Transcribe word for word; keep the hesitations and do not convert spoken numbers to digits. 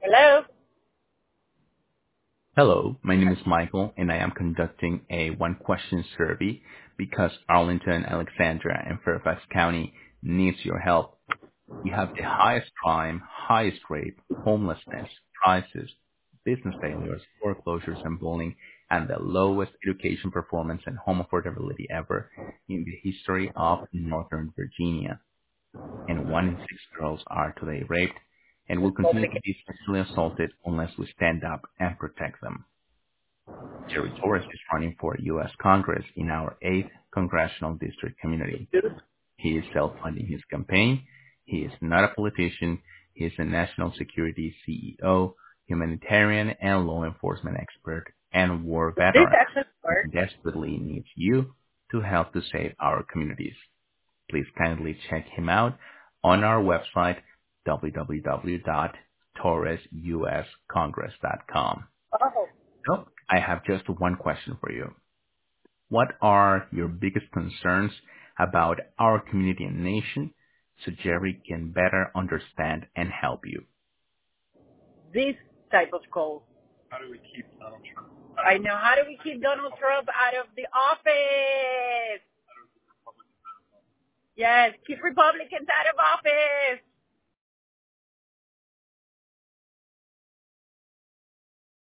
Hello? Hello, my name is Michael, and I am conducting a one-question survey because Arlington, Alexandria, and Fairfax County needs your help. We have the highest crime, highest rape, homelessness, prices, business failures, foreclosures, and bullying, and the lowest education performance and home affordability ever in the history of Northern Virginia. And one in six girls are today raped and will continue to be sexually assaulted unless we stand up and protect them. Jerry Torres is running for U S Congress in our eighth Congressional District community. He is self-funding his campaign. He is not a politician. He is a national security C E O, humanitarian and law enforcement expert, and war This veteran actually who works. desperately needs you to help to save our communities. Please kindly check him out on our website, w w w dot torres u s congress dot com. Oh, So I have just one question for you. What are your biggest concerns about our community and nation so Jerry can better understand and help you? this type of call. I know. How do we keep Donald Trump out of the office? Yes, keep Republicans out of office.